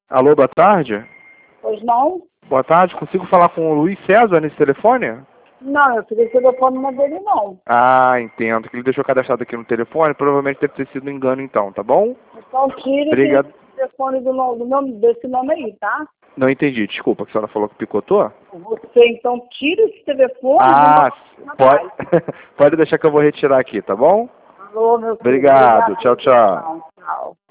Alô, boa tarde? Pois não? Boa tarde, consigo falar com o Luiz César nesse telefone? Não, eu queria o telefone não é dele não. Ah, entendo. Que ele deixou cadastrado aqui no telefone, provavelmente deve ter sido um engano então, tá bom? Então tire Obrigado. esse telefone desse nome aí, tá? Não entendi, desculpa, que a senhora falou que picotou? Você então tira esse telefone Ah, do nome pode, pode deixar que eu vou retirar aqui, tá bom? Alô, meu filho. Obrigado, tchau, tchau. Tchau.